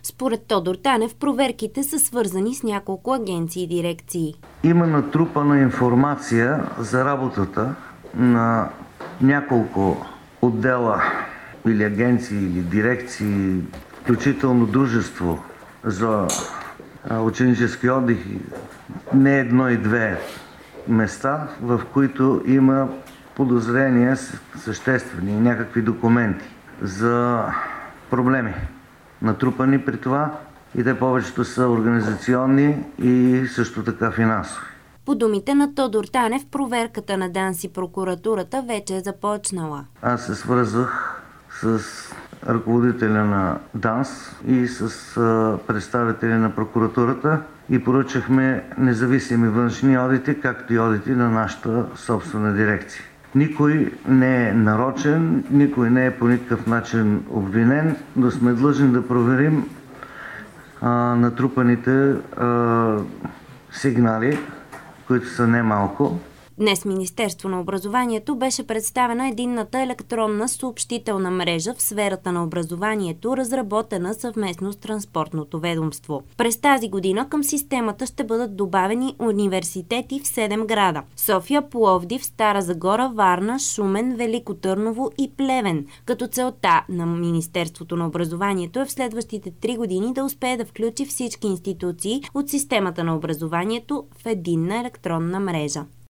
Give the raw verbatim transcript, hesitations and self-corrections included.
Според Тодор Танев, проверките са свързани с няколко агенции и дирекции. Има натрупана информация за работата на няколко отдела или агенции, или дирекции, включително дружество за ученически отдих, не едно и две места, в които има подозрения съществени, някакви документи за проблеми, натрупани при това, и те повечето са организационни и също така финансови. По думите на Тодор Танев, проверката на ДАНС и прокуратурата вече е започнала. Аз се свързах с ръководителя на ДАНС и с представители на прокуратурата и поръчахме независими външни одити, както и одити на нашата собствена дирекция. Никой не е нарочен, никой не е по никакъв начин обвинен, но сме длъжни да проверим а, натрупаните а, сигнали, които са немалко. Днес в Министерство на образованието беше представена единната електронна съобщителна мрежа в сферата на образованието, разработена съвместно с Транспортното ведомство. През тази година към системата ще бъдат добавени университети в седем града – София, Пловдив, Стара Загора, Варна, Шумен, Велико Търново и Плевен, като целта на Министерството на образованието е в следващите три години да успее да включи всички институции от системата на образованието в единна електронна мрежа.